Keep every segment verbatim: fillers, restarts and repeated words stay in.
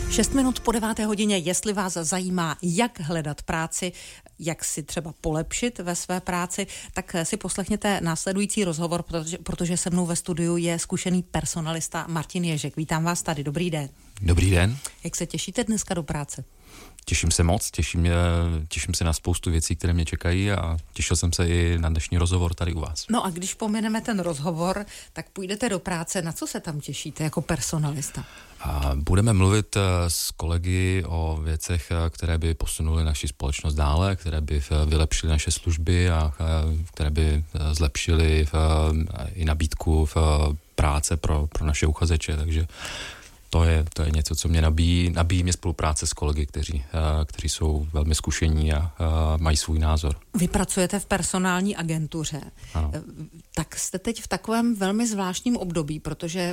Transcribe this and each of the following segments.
Šest minut po deváté hodině, jestli vás zajímá, jak hledat práci, jak si třeba polepšit ve své práci, tak si poslechněte následující rozhovor, protože, protože se mnou ve studiu je zkušený personalista Martin Ježek. Vítám vás tady, dobrý den. Dobrý den. Jak se těšíte dneska do práce? Těším se moc, těším, těším se na spoustu věcí, které mě čekají a těšil jsem se i na dnešní rozhovor tady u vás. No a když pomineme ten rozhovor, tak půjdete do práce. Na co se tam těšíte jako personalista? A budeme mluvit s kolegy o věcech, které by posunuly naši společnost dále, které by vylepšily naše služby a které by zlepšily i nabídku práce pro, pro naše uchazeče, takže To je, to je něco, co mě nabíjí, nabíjí mě spolupráce s kolegy, kteří, kteří jsou velmi zkušení a, a mají svůj názor. Vy pracujete v personální agentuře. Ano. Tak jste teď v takovém velmi zvláštním období, protože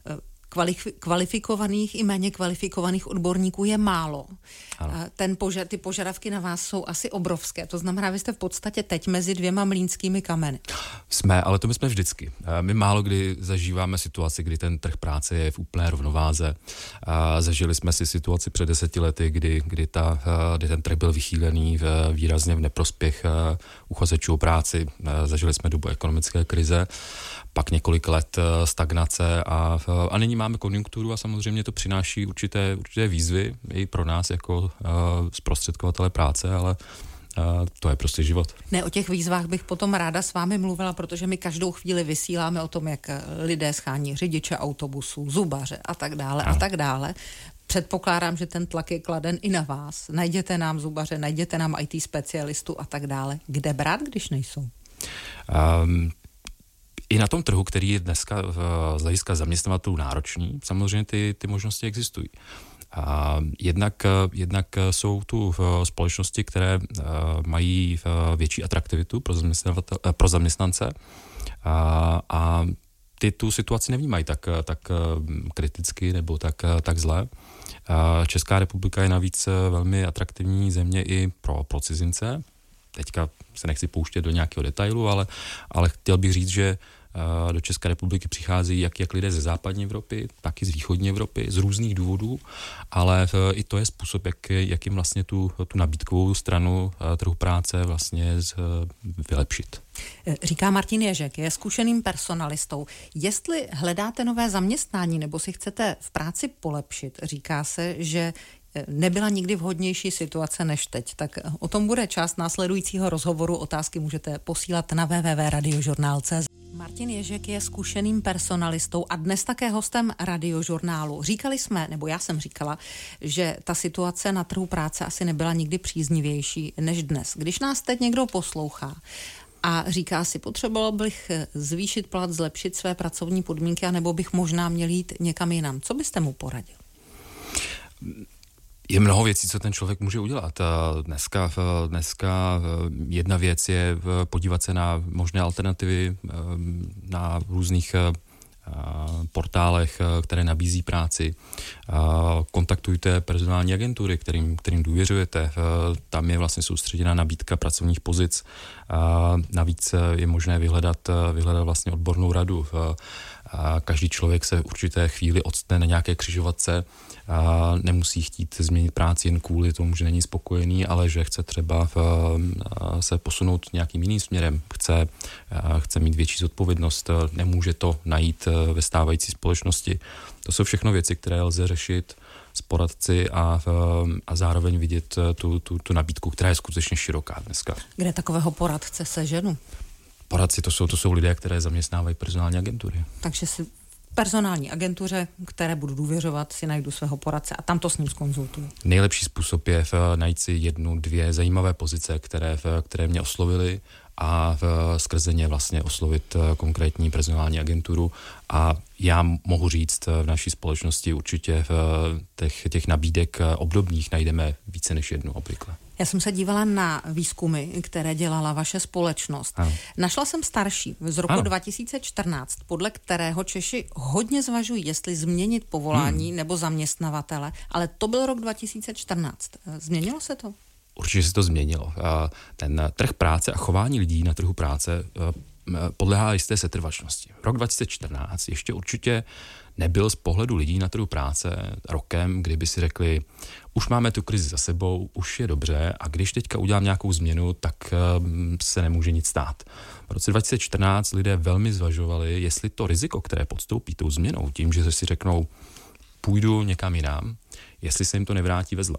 kvalifikovaných i méně kvalifikovaných odborníků je málo. Ten poža- ty požadavky na vás jsou asi obrovské. To znamená, vy jste v podstatě teď mezi dvěma mlýnskými kameny. Jsme, ale to my jsme vždycky. My málo kdy zažíváme situaci, kdy ten trh práce je v úplné rovnováze. Zažili jsme si situaci před deseti lety, kdy, kdy, ta, kdy ten trh byl vychýlený v, výrazně v neprospěch uchazečů o práci. Zažili jsme dobu ekonomické krize, pak několik let stagnace a, a nyní máme konjunkturu a samozřejmě to přináší určité, určité výzvy i pro nás jako uh, zprostředkovatele práce, ale uh, to je prostě život. Ne, o těch výzvách bych potom ráda s vámi mluvila, protože my každou chvíli vysíláme o tom, jak lidé schání řidiče autobusů, zubaře a tak dále a, a tak dále. Předpokládám, že ten tlak je kladen i na vás. Najděte nám zubaře, najděte nám í té specialistu a tak dále. Kde brát, když nejsou? Um, I na tom trhu, který je dneska z hlediska zaměstnavatelů náročný, samozřejmě ty, ty možnosti existují. A jednak, jednak jsou tu společnosti, které mají větší atraktivitu pro, pro zaměstnance a, a ty tu situaci nevnímají tak, tak kriticky nebo tak, tak zle. Česká republika je navíc velmi atraktivní země i pro, pro cizince. Teďka se nechci pouštět do nějakého detailu, ale, ale chtěl bych říct, že do České republiky přicházejí jak, jak lidé ze západní Evropy, tak i z východní Evropy, z různých důvodů, ale i to je způsob, jak, jak jim vlastně tu, tu nabídkovou stranu trhu práce vlastně z, vylepšit. Říká Martin Ježek, je zkušeným personalistou. Jestli hledáte nové zaměstnání nebo si chcete v práci polepšit, říká se, že nebyla nikdy vhodnější situace než teď. Tak o tom bude část následujícího rozhovoru. Otázky můžete posílat na w w w tečka radiožurnál tečka cé zet. Martin Ježek je zkušeným personalistou a dnes také hostem Radiožurnálu. Říkali jsme, nebo já jsem říkala, že ta situace na trhu práce asi nebyla nikdy příznivější než dnes. Když nás teď někdo poslouchá a říká si, potřeboval bych zvýšit plat, zlepšit své pracovní podmínky, anebo bych možná měl jít někam jinam, co byste mu poradil? Je mnoho věcí, co ten člověk může udělat. Dneska, dneska jedna věc je podívat se na možné alternativy na různých portálech, které nabízí práci. Kontaktujte personální agentury, kterým, kterým důvěřujete. Tam je vlastně soustředěná nabídka pracovních pozic. Navíc je možné vyhledat, vyhledat vlastně odbornou radu. Každý člověk se v určité chvíli odstne na nějaké křižovatce. Nemusí chtít změnit práci jen kvůli tomu, že není spokojený, ale že chce třeba se posunout nějakým jiným směrem. Chce, chce mít větší zodpovědnost, nemůže to najít ve stávající společnosti. To jsou všechno věci, které lze řešit s poradci a, a zároveň vidět tu, tu, tu nabídku, která je skutečně široká dneska. Kde takového poradce seženu? Poradci, to jsou, to jsou lidé, které zaměstnávají personální agentury. Takže si personální agentuře, které budu důvěřovat, si najdu svého poradce a tam to s ním zkonzultuju. Nejlepší způsob je najít si jednu, dvě zajímavé pozice, které, které mě oslovily a skrze ně vlastně oslovit konkrétní personální agenturu. A já mohu říct, v naší společnosti určitě těch, těch nabídek obdobných najdeme více než jednu obvykle. Já jsem se dívala na výzkumy, které dělala vaše společnost. Ano. Našla jsem starší z roku ano. dva tisíce čtrnáct, podle kterého Češi hodně zvažují, jestli změnit povolání hmm. nebo zaměstnavatele, ale to byl rok dva tisíce čtrnáct. Změnilo se to? Určitě se to změnilo. Ten trh práce a chování lidí na trhu práce podléhá jisté setrvačnosti. Rok dva tisíce čtrnáct ještě určitě nebyl z pohledu lidí na trhu práce rokem, kdyby si řekli, už máme tu krizi za sebou, už je dobře a když teďka udělám nějakou změnu, tak se nemůže nic stát. V roce dva tisíce čtrnáct lidé velmi zvažovali, jestli to riziko, které podstoupí tou změnou, tím, že si řeknou, půjdu někam jinam, jestli se jim to nevrátí ve zle.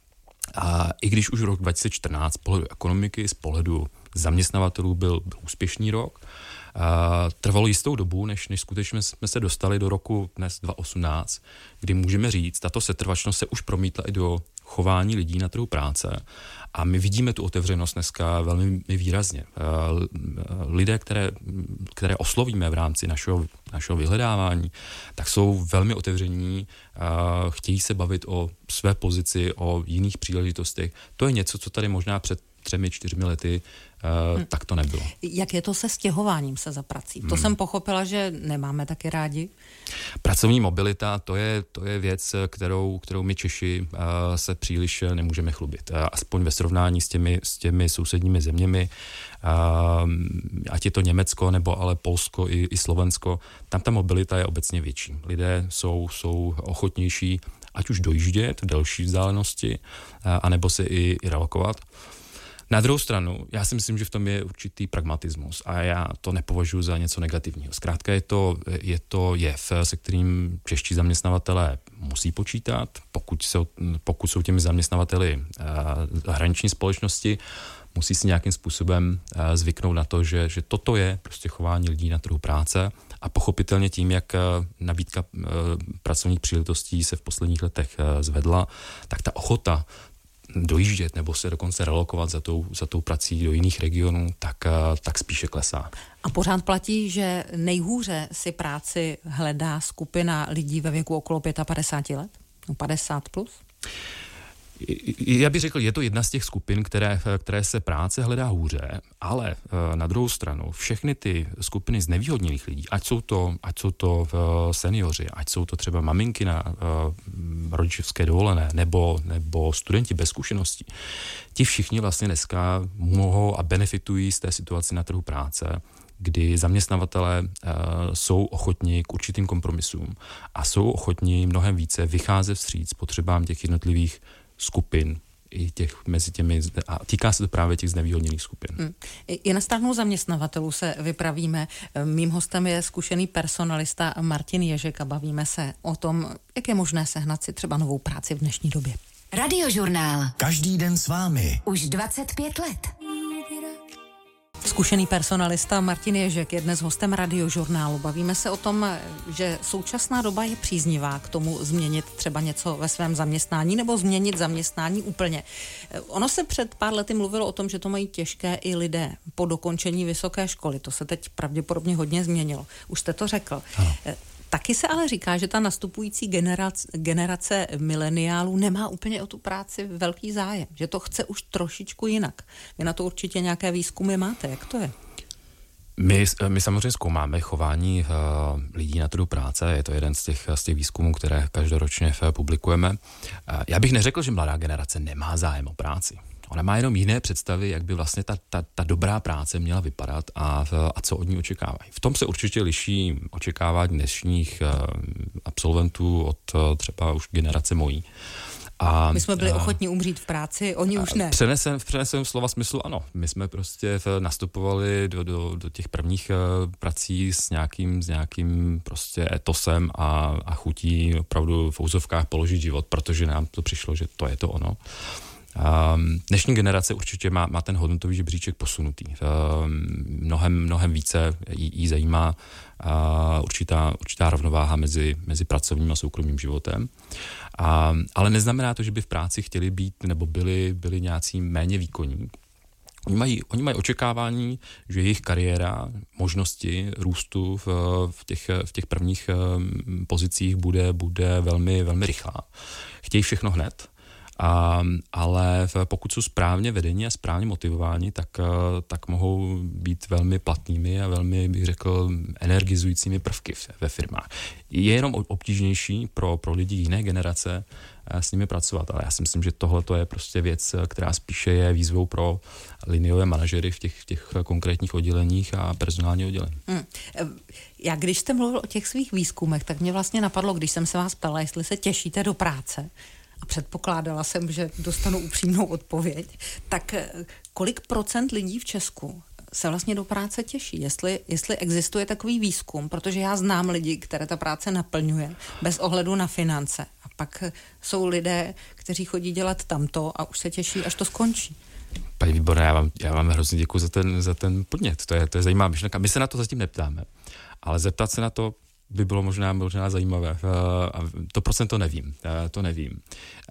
A i když už rok dva tisíce čtrnáct z pohledu ekonomiky, z pohledu zaměstnavatelů byl, byl úspěšný rok, a trvalo jistou dobu, než, než skutečně jsme se dostali do roku dnes dva tisíce osmnáct, kdy můžeme říct, tato setrvačnost se už promítla i do chování lidí na trhu práce a my vidíme tu otevřenost dneska velmi výrazně. Lidé, které, které oslovíme v rámci našeho, našeho vyhledávání, tak jsou velmi otevření, chtějí se bavit o své pozici, o jiných příležitostech. To je něco, co tady možná před třemi, čtyřmi lety uh, hmm. tak to nebylo. Jak je to se stěhováním se za prací? To hmm. jsem pochopila, že nemáme taky rádi. Pracovní mobilita, to je, to je věc, kterou, kterou my Češi uh, se příliš nemůžeme chlubit. Uh, aspoň ve srovnání s těmi, s těmi sousedními zeměmi, uh, ať je to Německo, nebo ale Polsko i, i Slovensko, tam ta mobilita je obecně větší. Lidé jsou, jsou ochotnější ať už dojíždět delší vzdálenosti, uh, anebo se i, i relokovat. Na druhou stranu, já si myslím, že v tom je určitý pragmatismus a já to nepovažuji za něco negativního. Zkrátka je to, je to jev, se kterým čeští zaměstnavatelé musí počítat, pokud jsou, pokud jsou těmi zaměstnavateli zahraniční společnosti, musí si nějakým způsobem zvyknout na to, že, že toto je prostě chování lidí na trhu práce a pochopitelně tím, jak nabídka pracovních příležitostí se v posledních letech zvedla, tak ta ochota dojíždět nebo se dokonce relokovat za tou, za tou prací do jiných regionů, tak, tak spíše klesá. A pořád platí, že nejhůře si práci hledá skupina lidí ve věku okolo padesát pět let? No padesát plus? Já bych řekl, je to jedna z těch skupin, které, které se práce hledá hůře, ale na druhou stranu všechny ty skupiny znevýhodněných lidí, ať jsou to, ať jsou to seniori, ať jsou to třeba maminky na rodičovské dovolené, nebo, nebo studenti bez zkušeností, ti všichni vlastně dneska mohou a benefitují z té situace na trhu práce, kdy zaměstnavatelé uh, jsou ochotní k určitým kompromisům a jsou ochotní mnohem více vycházet vstříc potřebám těch jednotlivých skupin i těch mezi těmi, a týká se to právě těch znevýhodněných skupin. Hmm. I na stranu zaměstnavatelů se vypravíme. Mým hostem je zkušený personalista Martin Ježek a bavíme se o tom, jak je možné sehnat si třeba novou práci v dnešní době. Radiožurnál. Každý den s vámi. Už dvacet pět let. Zkušený personalista Martin Ježek je dnes hostem Radiožurnálu. Bavíme se o tom, že současná doba je příznivá k tomu změnit třeba něco ve svém zaměstnání nebo změnit zaměstnání úplně. Ono se před pár lety mluvilo o tom, že to mají těžké i lidé po dokončení vysoké školy. To se teď pravděpodobně hodně změnilo. Už jste to řekl. Ano. Taky se ale říká, že ta nastupující generace, generace mileniálů nemá úplně o tu práci velký zájem, že to chce už trošičku jinak. Vy na to určitě nějaké výzkumy máte, jak to je? My, my samozřejmě zkoumáme chování uh, lidí na trhu práce, je to jeden z těch, z těch výzkumů, které každoročně publikujeme. Uh, já bych neřekl, že mladá generace nemá zájem o práci. Ona má jenom jiné představy, jak by vlastně ta, ta, ta dobrá práce měla vypadat a, a co od ní očekávají. V tom se určitě liší očekávání dnešních uh, absolventů od uh, třeba už generace mojí. A, my jsme byli a, ochotní umřít v práci, oni už ne. Přenesem, v přenesem slova smyslu ano. My jsme prostě nastupovali do, do, do těch prvních uh, prací s nějakým, s nějakým prostě etosem a, a chutí opravdu v úzovkách položit život, protože nám to přišlo, že to je to ono. Um, dnešní generace určitě má, má ten hodnotový žebříček posunutý. Um, mnohem, mnohem více jí, jí zajímá uh, určitá, určitá rovnováha mezi, mezi pracovním a soukromým životem. Um, ale neznamená to, že by v práci chtěli být nebo byli, byli nějací méně výkonní. Oni mají, oni mají očekávání, že jejich kariéra, možnosti růstu v, v, těch, v těch prvních um, pozicích bude, bude velmi, velmi rychlá. Chtějí všechno hned. A, ale pokud jsou správně vedení a správně motivováni, tak, tak mohou být velmi platnými a velmi, bych řekl, energizujícími prvky ve firmách. Je jenom obtížnější pro, pro lidi jiné generace s nimi pracovat, ale já si myslím, že tohle je prostě věc, která spíše je výzvou pro liniové manažery v těch, v těch konkrétních odděleních a personální oddělení. Hmm. Já když jste mluvil o těch svých výzkumech, tak mě vlastně napadlo, když jsem se vás ptala, jestli se těšíte do práce, a předpokládala jsem, že dostanu upřímnou odpověď, tak kolik procent lidí v Česku se vlastně do práce těší, jestli, jestli existuje takový výzkum, protože já znám lidi, které ta práce naplňuje, bez ohledu na finance. A pak jsou lidé, kteří chodí dělat tamto a už se těší, až to skončí. Paní Výborná, já vám, já vám hrozně děkuji za ten, za ten podnět, to je, to je zajímavá myšlenka. My se na to zatím neptáme, ale zeptat se na to by bylo možná, možná zajímavé. A to procento nevím. To nevím.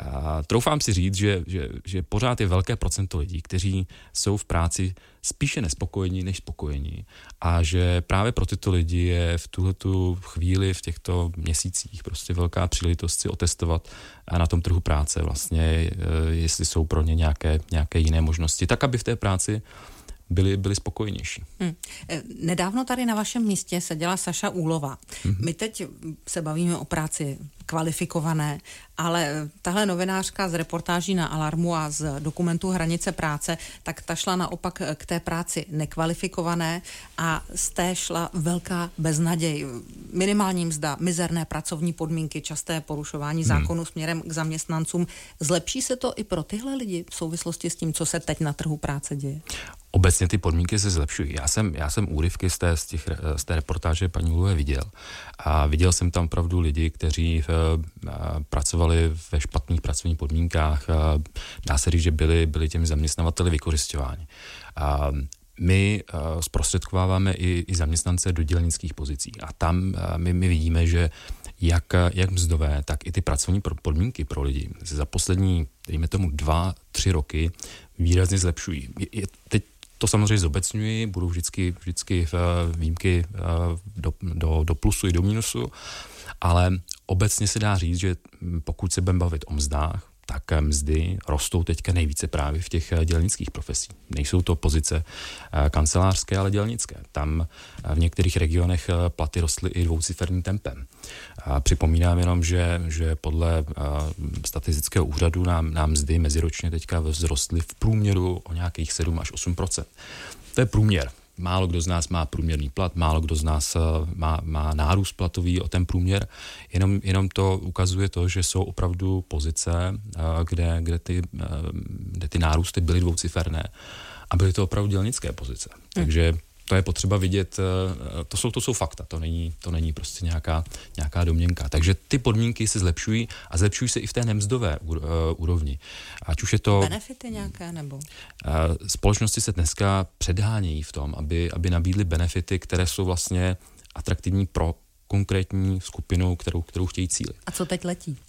A troufám si říct, že, že, že pořád je velké procento lidí, kteří jsou v práci spíše nespokojení než spokojení. A že právě pro tyto lidi je v tuhletu chvíli, v těchto měsících prostě velká příležitost si otestovat na tom trhu práce vlastně, jestli jsou pro ně nějaké, nějaké jiné možnosti, tak aby v té práci byli, byli spokojnější. Hmm. Nedávno tady na vašem místě seděla Saša Úlová. Hmm. My teď se bavíme o práci kvalifikované, ale tahle novinářka z reportáží na Alarmu a z dokumentu Hranice práce, tak ta šla naopak k té práci nekvalifikované a z té šla velká beznaděj. Minimální mzda, mizerné pracovní podmínky, časté porušování hmm. zákonů směrem k zaměstnancům. Zlepší se to i pro tyhle lidi v souvislosti s tím, co se teď na trhu práce děje? Obecně ty podmínky se zlepšují. Já jsem, já jsem úryvky z té, z, těch, z té reportáže paní Úlové viděl a viděl jsem tam opravdu lidi, kteří uh, pracovali ve špatných pracovních podmínkách. Uh, dá se říct, že byli, byli těmi zaměstnavateli vykořisťováni. Uh, my uh, zprostředkováváme i, i zaměstnance do dělnických pozicí a tam uh, my, my vidíme, že jak, jak mzdové, tak i ty pracovní podmínky pro lidi za poslední, dejme tomu dva, tři roky výrazně zlepšují. Je, je, teď to samozřejmě zobecňuji, budou vždycky, vždycky výjimky do, do, do plusu i do mínusu, ale obecně se dá říct, že pokud se budeme bavit o mzdách, tak mzdy rostou teďka nejvíce právě v těch dělnických profesích. Nejsou to pozice kancelářské, ale dělnické. Tam v některých regionech platy rostly i dvouciferním tempem. A připomínám jenom, že, že podle statistického úřadu nám, nám mzdy meziročně teďka vzrostly v průměru o nějakých sedm až osm procent. To je průměr. Málo kdo z nás má průměrný plat, málo kdo z nás má, má nárůst platový o ten průměr, jenom, jenom to ukazuje to, že jsou opravdu pozice, kde, kde, ty, kde ty nárůsty byly dvouciferné a byly to opravdu dělnické pozice. Hmm. Takže to je potřeba vidět, to jsou, to jsou fakta, to není, to není prostě nějaká, nějaká domněnka. Takže ty podmínky se zlepšují a zlepšují se i v té nemzdové úrovni. Ať už je to... Benefity nějaké nebo? Společnosti se dneska předhánějí v tom, aby, aby nabídly benefity, které jsou vlastně atraktivní pro konkrétní skupinu, kterou, kterou chtějí cílit. A co teď letí?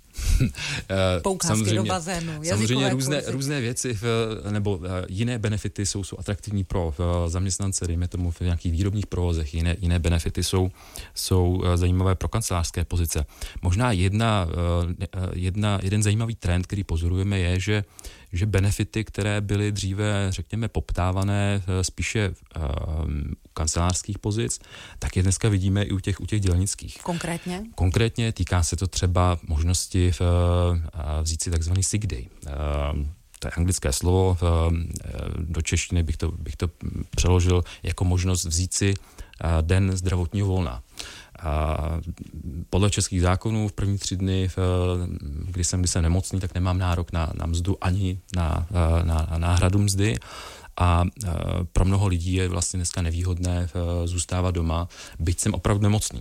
Poukázky do bazénu, samozřejmě různé, různé věci v, nebo jiné benefity jsou, jsou atraktivní pro zaměstnance, dejme tomu v nějakých výrobních provozech, jiné, jiné benefity jsou, jsou zajímavé pro kancelářské pozice. Možná jedna, jedna, jeden zajímavý trend, který pozorujeme, je, že že benefity, které byly dříve, řekněme, poptávané spíše u kancelářských pozic, tak je dneska vidíme i u těch, u těch dělnických. Konkrétně? Konkrétně týká se to třeba možnosti v, vzít si takzvaný sick day. To je anglické slovo, do češtiny bych to, bych to přeložil jako možnost vzít si den zdravotního volna. A podle českých zákonů v první tři dny, kdy jsem, kdy jsem nemocný, tak nemám nárok na, na mzdu ani na, na, na náhradu mzdy. A pro mnoho lidí je vlastně dneska nevýhodné zůstávat doma, byť jsem opravdu nemocný.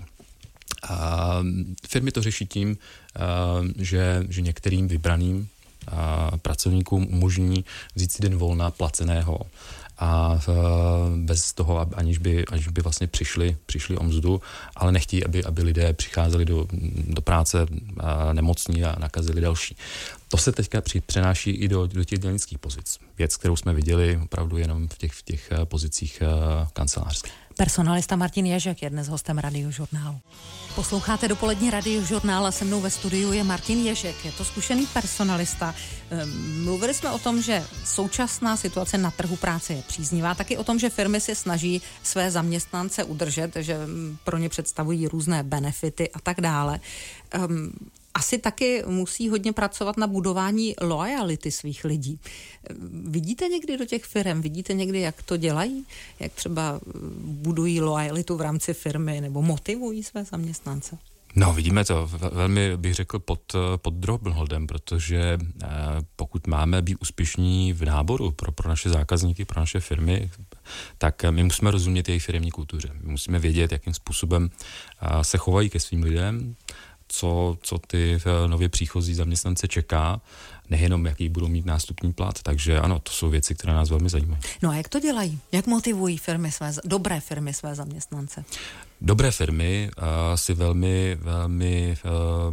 A firmy to řeší tím, že, že některým vybraným pracovníkům umožní vzít si den volna placeného a bez toho, aniž by, aniž by vlastně přišli, přišli o mzdu, ale nechtějí, aby, aby lidé přicházeli do, do práce nemocní a nakazili další. To se teďka při, přenáší i do, do těch dělnických pozic. Věc, kterou jsme viděli opravdu jenom v těch, v těch pozicích kancelářských. Personalista Martin Ježek je dnes hostem Radiožurnálu. Posloucháte dopolední Radiožurnál a se mnou ve studiu je Martin Ježek. Je to zkušený personalista. Mluvili jsme o tom, že současná situace na trhu práce je příznivá, taky o tom, že firmy se snaží své zaměstnance udržet, že pro ně představují různé benefity a tak dále. Um, Asi taky musí hodně pracovat na budování loajality svých lidí. Vidíte někdy do těch firm? Vidíte někdy, jak to dělají? Jak třeba budují loajalitu v rámci firmy nebo motivují své zaměstnance? No, vidíme to velmi, bych řekl, pod, pod drobnohledem, protože pokud máme být úspěšní v náboru pro, pro naše zákazníky, pro naše firmy, tak my musíme rozumět jejich firemní kultuře. My musíme vědět, jakým způsobem se chovají ke svým lidem, co, co ty nově příchozí zaměstnance čeká, nejenom jaký budou mít nástupní plat. Takže ano, to jsou věci, které nás velmi zajímají. No a jak to dělají? Jak motivují firmy své, dobré firmy své zaměstnance? Dobré firmy uh, si velmi, velmi uh,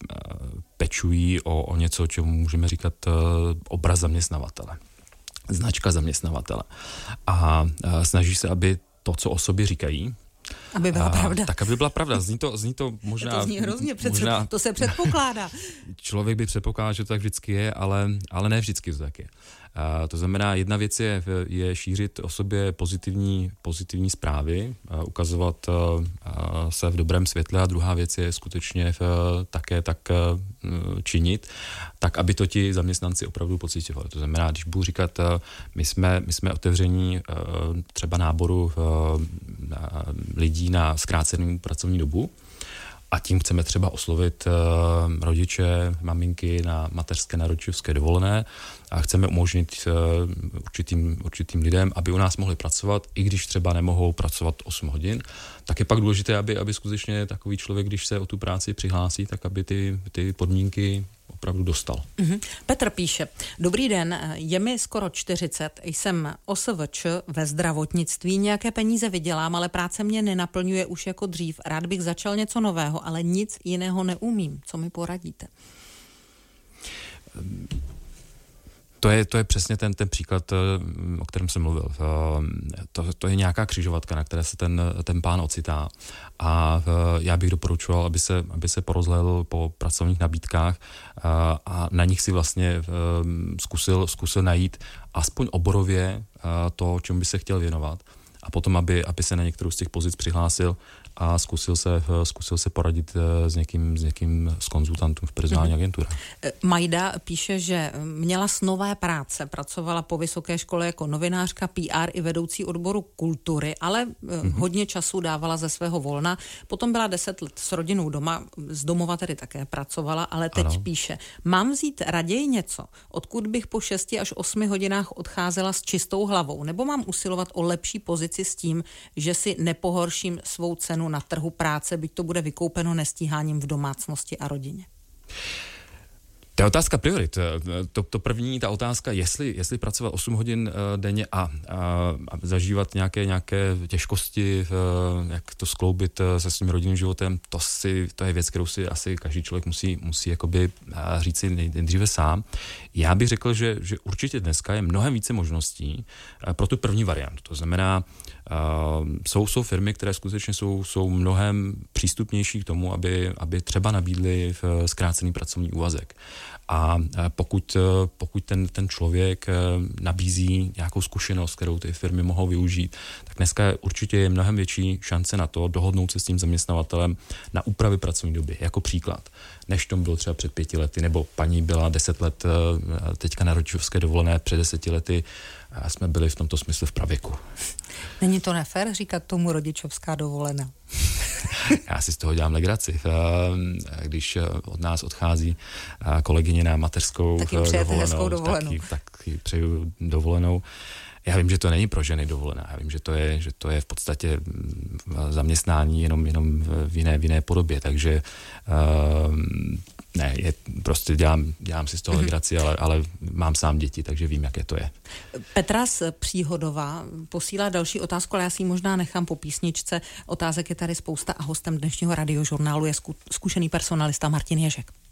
pečují o, o něco, čemu můžeme říkat uh, obraz zaměstnavatele, značka zaměstnavatele. A uh, snaží se, aby to, co o sobě říkají, aby byla a, pravda. Tak, aby byla pravda. Zní to, zní to možná... To zní hrozně, přece, možná, to se předpokládá. Člověk by předpokládal, že to tak vždycky je, ale, ale ne vždycky to tak je. A to znamená, jedna věc je, je šířit o sobě pozitivní, pozitivní zprávy, ukazovat se v dobrém světle, a druhá věc je skutečně také tak činit, tak, aby to ti zaměstnanci opravdu pociťovali. To znamená, když budu říkat, my jsme, my jsme otevření třeba náboru lidí na zkrácenou pracovní dobu, a tím chceme třeba oslovit uh, rodiče, maminky na mateřské, na rodičovské dovolené a chceme umožnit uh, určitým, určitým lidem, aby u nás mohli pracovat, i když třeba nemohou pracovat osm hodin, tak je pak důležité, aby, aby skutečně takový člověk, když se o tu práci přihlásí, tak aby ty, ty podmínky opravdu dostal. Mm-hmm. Petr píše, dobrý den, je mi skoro čtyřicet, jsem O S V Č ve zdravotnictví, nějaké peníze vydělám, ale práce mě nenaplňuje už jako dřív. Rád bych začal něco nového, ale nic jiného neumím. Co mi poradíte? To je, to je přesně ten, ten příklad, o kterém jsem mluvil. To, to je nějaká křižovatka, na které se ten, ten pán ocitá. A já bych doporučoval, aby se, aby se porozhlédl po pracovních nabídkách a, a na nich si vlastně zkusil, zkusil najít aspoň oborově to, čemu by se chtěl věnovat. A potom, aby, aby se na některou z těch pozic přihlásil a zkusil se, zkusil se poradit s někým, s někým z konzultantů v personální mm. agentuře. Majda píše, že měla snové práce, pracovala po vysoké škole jako novinářka, P R i vedoucí odboru kultury, ale mm. hodně času dávala ze svého volna. Potom byla deset let s rodinou doma, z domova tedy také pracovala, ale teď ano. píše, mám vzít raději něco, odkud bych po šesti až osmi hodinách odcházela s čistou hlavou, nebo mám usilovat o lepší pozici s tím, že si nepohorším svou cenu na trhu práce, byť to bude vykoupeno nestíháním v domácnosti a rodině? To je otázka priorit. To, to první, ta otázka, jestli, jestli pracovat osm hodin uh, denně a, a, a zažívat nějaké, nějaké těžkosti, uh, jak to skloubit uh, se svým rodinným životem, to, si, to je věc, kterou si asi každý člověk musí, musí jakoby uh, říct si nejdříve sám. Já bych řekl, že, že určitě dneska je mnohem více možností uh, pro tu první variantu. To znamená, Uh, jsou, jsou firmy, které skutečně jsou, jsou mnohem přístupnější k tomu, aby, aby třeba nabídly v zkrácený pracovní úvazek. A pokud, pokud ten, ten člověk nabízí nějakou zkušenost, kterou ty firmy mohou využít, tak dneska určitě je mnohem větší šance na to dohodnout se s tím zaměstnavatelem na úpravy pracovní doby, jako příklad, než tomu bylo třeba před pěti lety, nebo paní byla deset let teďka na rodičovské dovolené, před deseti lety a jsme byli v tomto smyslu v pravěku. Není to nefér říkat tomu rodičovská dovolená? Já si z toho dělám legraci. Když od nás odchází kolegyně na mateřskou tak dovolenou, dovolenou. Tak, tak ji přeju dovolenou. Já vím, že to není pro ženy dovolená. Já vím, že to je, že to je v podstatě zaměstnání jenom, jenom v jiné, v jiné podobě. Takže uh, ne, je, prostě dělám, dělám si z toho legraci, ale, ale mám sám děti, takže vím, jaké to je. Petra z Příhodová posílá další otázku, ale já si ji možná nechám po písničce. Otázek je tady spousta a hostem dnešního Radiožurnálu je zku, zkušený personalista Martin Ježek.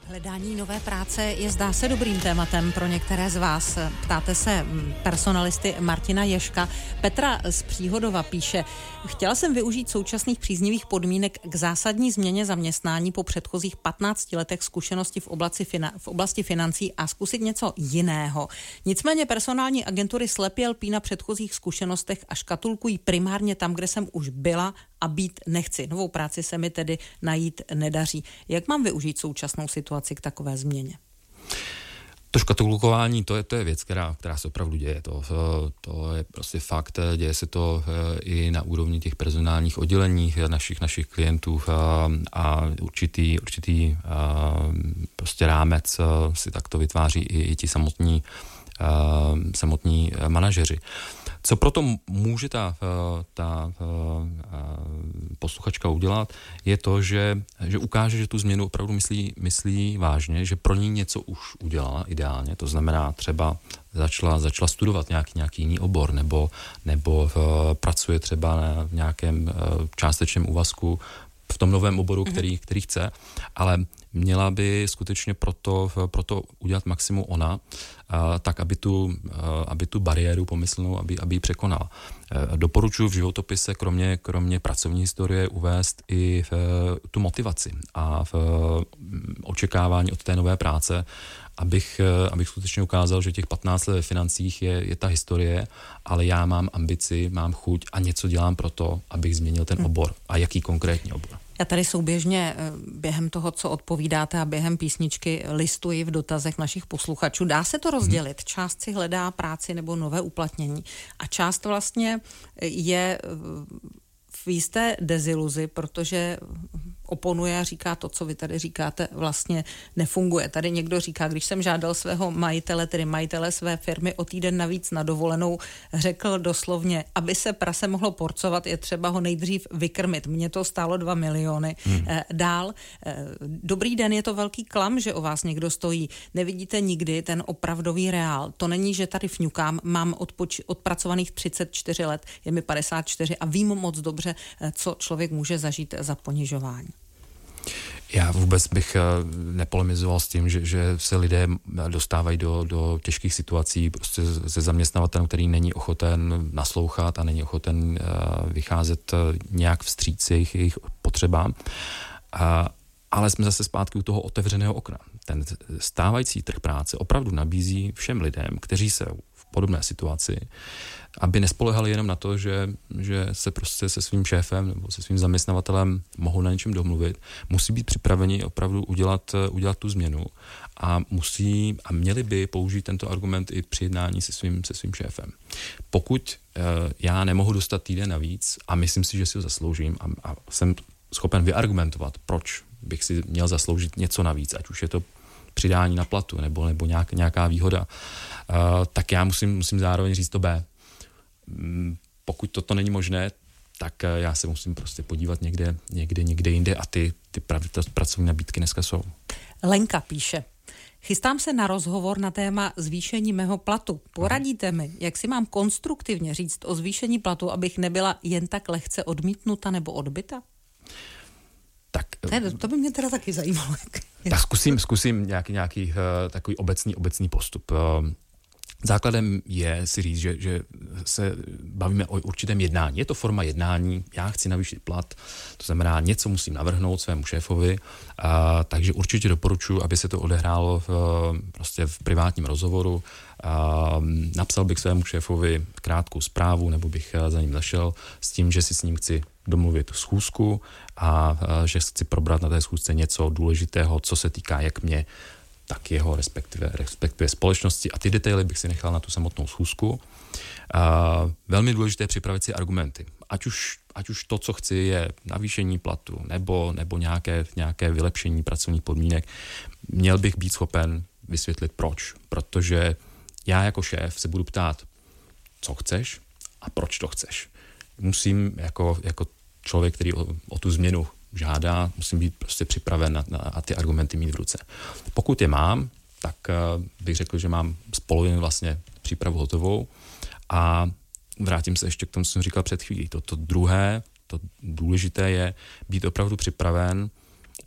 Hledání nové práce je, zdá se, dobrým tématem pro některé z vás. Ptáte se personalisty Martina Ježka. Petra z Příhodova píše: chtěla jsem využít současných příznivých podmínek k zásadní změně zaměstnání po předchozích patnácti letech zkušenosti v oblasti, fina- v oblasti financí a zkusit něco jiného. Nicméně personální agentury slepě lpí na předchozích zkušenostech a škatulkují primárně tam, kde jsem už byla a být nechci. Novou práci se mi tedy najít nedaří. Jak mám využít současnou situaci k takové změně? To škatulkování, to je, to je věc, která, která se opravdu děje. To, to je prostě fakt, děje se to i na úrovni těch personálních oddělení našich, našich klientů a, a určitý, určitý a, prostě rámec si takto vytváří i, i ti samotní, a, samotní manažeři. Co proto může ta, ta posluchačka udělat, je to, že, že ukáže, že tu změnu opravdu myslí, myslí vážně, že pro ní něco už udělala ideálně, to znamená třeba začala, začala studovat nějaký, nějaký jiný obor, nebo, nebo pracuje třeba na nějakém částečném úvazku v tom novém oboru, který, který chce, ale měla by skutečně proto, proto udělat maximum ona, tak, aby tu, aby tu bariéru pomyslnou, aby, aby ji překonala. Doporučuji v životopise kromě, kromě pracovní historie uvést i v, tu motivaci a v očekávání od té nové práce, abych, abych skutečně ukázal, že těch patnáct let ve financích je, je ta historie, ale já mám ambici, mám chuť a něco dělám pro to, abych změnil ten obor. A jaký konkrétní obor? Já tady souběžně během toho, co odpovídáte a během písničky listuji v dotazech našich posluchačů. Dá se to rozdělit? Hmm. Část si hledá práci nebo nové uplatnění a část vlastně je v jisté deziluzi, protože oponuje a říká to, co vy tady říkáte, vlastně nefunguje. Tady někdo říká, když jsem žádal svého majitele, tedy majitele své firmy o týden navíc na dovolenou, řekl doslovně, aby se prase mohlo porcovat, je třeba ho nejdřív vykrmit. Mně to stálo dva miliony. Hmm. Dál, dobrý den, je to velký klam, že o vás někdo stojí. Nevidíte nikdy ten opravdový reál. To není, že tady fňukám, mám odpoč- odpracovaných třicet čtyři let, je mi padesát čtyři a vím moc dobře, co člověk může zažít za ponižování. Já vůbec bych nepolemizoval s tím, že, že se lidé dostávají do, do těžkých situací prostě se zaměstnavatelem, který není ochoten naslouchat a není ochoten vycházet nějak vstříc jejich, jejich potřebám. A, ale jsme zase zpátky u toho otevřeného okna. Ten stávající trh práce opravdu nabízí všem lidem, kteří jsou v podobné situaci, aby nespolehali jenom na to, že, že se prostě se svým šéfem nebo se svým zaměstnavatelem mohou na něčem domluvit. Musí být připraveni opravdu udělat, udělat tu změnu a musí a měli by použít tento argument i při jednání se svým, se svým šéfem. Pokud eh, já nemohu dostat týden navíc a myslím si, že si ho zasloužím a, a jsem schopen vyargumentovat, proč bych si měl zasloužit něco navíc, ať už je to přidání na platu nebo, nebo nějak, nějaká výhoda, uh, tak já musím, musím zároveň říct to B. Pokud toto není možné, tak já se musím prostě podívat někde, někde, někde jinde a ty, ty pracovní nabídky dneska jsou. Lenka píše: chystám se na rozhovor na téma zvýšení mého platu. Poradíte mi, jak si mám konstruktivně říct o zvýšení platu, abych nebyla jen tak lehce odmítnuta nebo odbyta? Tak, to, to by mě teda taky zajímalo. Tak zkusím, zkusím nějaký, nějaký uh, takový obecný, obecný postup. Uh, Základem je si říct, že, že se bavíme o určitém jednání. Je to forma jednání, já chci navýšit plat, to znamená něco musím navrhnout svému šéfovi, a, takže určitě doporučuji, aby se to odehrálo v, prostě v privátním rozhovoru. A, napsal bych svému šéfovi krátkou zprávu, nebo bych za ním zašel s tím, že si s ním chci domluvit schůzku a, a že chci probrat na té schůzce něco důležitého, co se týká jak mě, tak jeho respektive, respektive společnosti a ty detaily bych si nechal na tu samotnou schůzku. A velmi důležité je připravit si argumenty. Ať už, ať už to, co chci, je navýšení platu nebo, nebo nějaké, nějaké vylepšení pracovních podmínek, měl bych být schopen vysvětlit proč. Protože já jako šéf se budu ptát, co chceš a proč to chceš. Musím jako, jako člověk, který o, o tu změnu žádá, musím být prostě připraven na, na, a ty argumenty mít v ruce. Pokud je mám, tak uh, bych řekl, že mám z poloviny vlastně přípravu hotovou a vrátím se ještě k tomu, co jsem říkal před chvílí. To, to druhé, to důležité je být opravdu připraven uh,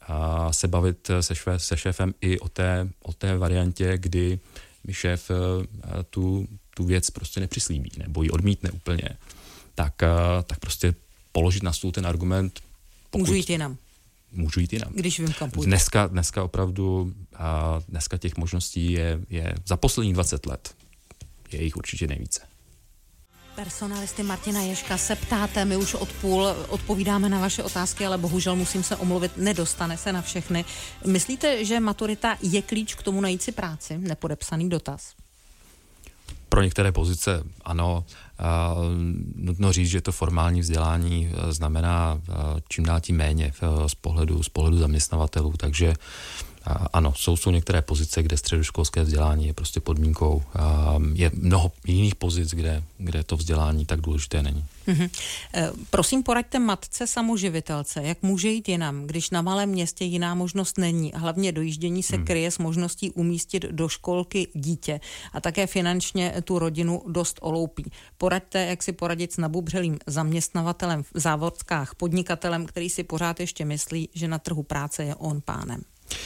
a se bavit se, šéf, se šéfem i o té, o té variantě, kdy mi šéf tu, tu věc prostě nepřislíbí nebo ji odmítne úplně, tak, tak prostě položit na stůl ten argument. Pokud, můžu jít jinam. Můžu jít jinam. Když vím, kam půjdu. Dneska, dneska opravdu, a dneska těch možností je, je za poslední dvacet let. Je jich určitě nejvíce. Personalisty Martina Ježka se ptáte, my už od půl odpovídáme na vaše otázky, ale bohužel musím se omluvit, nedostane se na všechny. Myslíte, že maturita je klíč k tomu najít si práci? Nepodepsaný dotaz. Pro některé pozice ano. A nutno říct, že to formální vzdělání znamená čím dál tím méně z pohledu, z pohledu zaměstnavatelů, takže ano, jsou, jsou některé pozice, kde středoškolské vzdělání je prostě podmínkou. Je mnoho jiných pozic, kde, kde to vzdělání tak důležité není. Mm-hmm. Prosím, poraďte matce samoživitelce, jak může jít jinam, když na malém městě jiná možnost není a hlavně dojíždění se hmm. kryje s možností umístit do školky dítě a také finančně tu rodinu dost oloupí. Poraďte, jak si poradit s nabubřelým zaměstnavatelem v závodkách, podnikatelem, který si pořád ještě myslí, že na trhu práce je on pánem.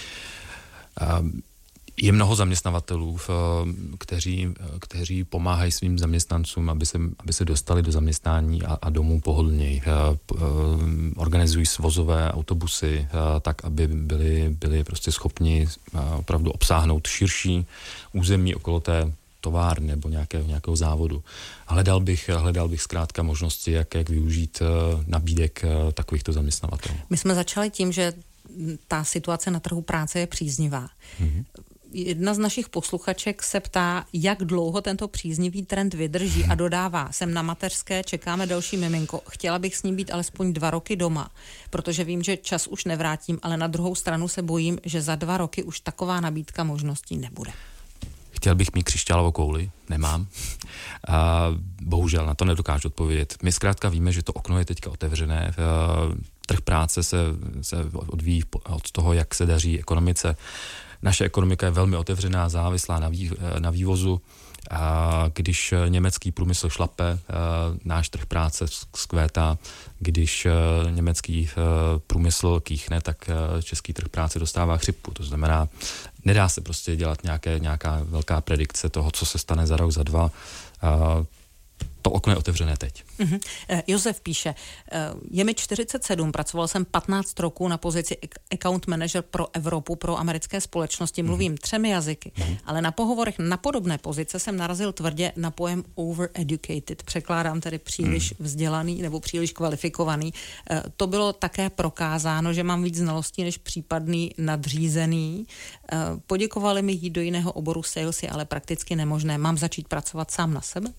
Je mnoho zaměstnavatelů, kteří, kteří pomáhají svým zaměstnancům, aby se, aby se dostali do zaměstnání a, a domů pohodlněji. Organizují svozové autobusy tak, aby byli, byli prostě schopni opravdu obsáhnout širší území okolo té továrny nebo nějakého, nějakého závodu. Hledal bych, hledal bych zkrátka možnosti, jak, jak využít nabídek takovýchto zaměstnavatelů. My jsme začali tím, že ta situace na trhu práce je příznivá. Mm-hmm. Jedna z našich posluchaček se ptá, jak dlouho tento příznivý trend vydrží a dodává, jsem na mateřské, čekáme další miminko, chtěla bych s ním být alespoň dva roky doma, protože vím, že čas už nevrátím, ale na druhou stranu se bojím, že za dva roky už taková nabídka možností nebude. Chtěl bych mít křišťálovou kouli, nemám. A bohužel na to nedokážu odpovědět. My zkrátka víme, že to okno je teďka otevřené. Trh práce se, se odvíjí od toho, jak se daří ekonomice. Naše ekonomika je velmi otevřená, závislá na, vý, na vývozu. A když německý průmysl šlape, náš trh práce vzkvétá. Když německý průmysl kýchne, tak český trh práce dostává chřipku. To znamená, nedá se prostě dělat nějaké, nějaká velká predikce toho, co se stane za rok, za dva. To okno je otevřené teď. Mm-hmm. Josef píše, je mi čtyřicet sedm, pracoval jsem patnáct roků na pozici account manager pro Evropu, pro americké společnosti, mluvím mm-hmm. třemi jazyky, mm-hmm. ale na pohovorech na podobné pozice jsem narazil tvrdě na pojem overeducated, překládám tedy příliš mm. vzdělaný nebo příliš kvalifikovaný. To bylo také prokázáno, že mám víc znalostí než případný nadřízený. Poděkovali mi jít do jiného oboru salesy, ale prakticky nemožné. Mám začít pracovat sám na sebe?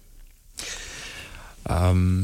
Um,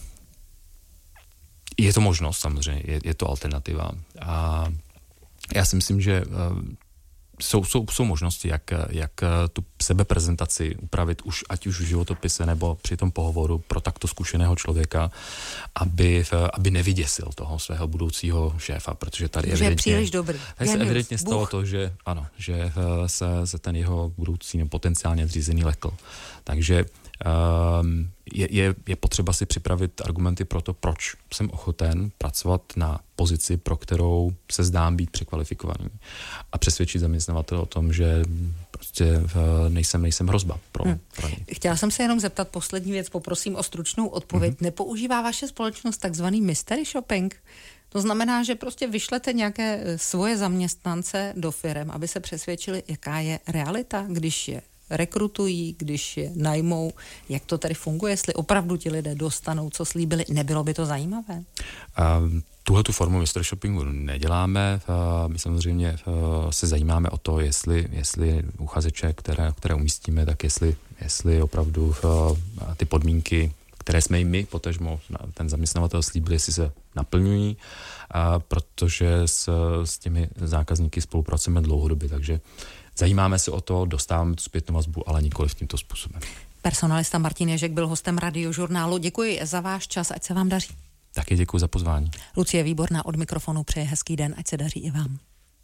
je to možnost samozřejmě, je, je to alternativa. A já si myslím, že uh, jsou, jsou, jsou možnosti, jak, jak tu sebeprezentaci upravit, už, ať už v životopise nebo při tom pohovoru pro takto zkušeného člověka, aby, aby nevyděsil toho svého budoucího šéfa, protože tady že evidentně, je příliš dobrý. Tady se evidentně stalo to, že ano, že se, se ten jeho budoucí nebo potenciálně zřízený lekl. Takže Um, je, je, je potřeba si připravit argumenty pro to, proč jsem ochoten pracovat na pozici, pro kterou se zdám být překvalifikovaný a přesvědčit zaměstnavatele o tom, že prostě nejsem, nejsem hrozba pro, hmm. pro ně. Chtěla jsem se jenom zeptat poslední věc, poprosím o stručnou odpověď. Hmm. Nepoužívá vaše společnost takzvaný mystery shopping? To znamená, že prostě vyšlete nějaké svoje zaměstnance do firem, aby se přesvědčili, jaká je realita, když je rekrutují, když je najmou, jak to tady funguje, jestli opravdu ti lidé dostanou, co slíbili, nebylo by to zajímavé? Tuhle tu formu mystery shoppingu neděláme. My samozřejmě se zajímáme o to, jestli, jestli uchazeče, které, které umístíme, tak jestli, jestli opravdu ty podmínky, které jsme i my, potažmo ten zaměstnavatel slíbili, jestli se naplňují, protože s, s těmi zákazníky spolupracujeme dlouhodobě, takže zajímáme se o to, dostáváme tu zpětnou vazbu, ale nikoliv tímto způsobem. Personalista Martin Ježek byl hostem Radiožurnálu. Děkuji za váš čas, ať se vám daří. Taky děkuji za pozvání. Lucie Výborná od mikrofonu přeje hezký den, ať se daří i vám.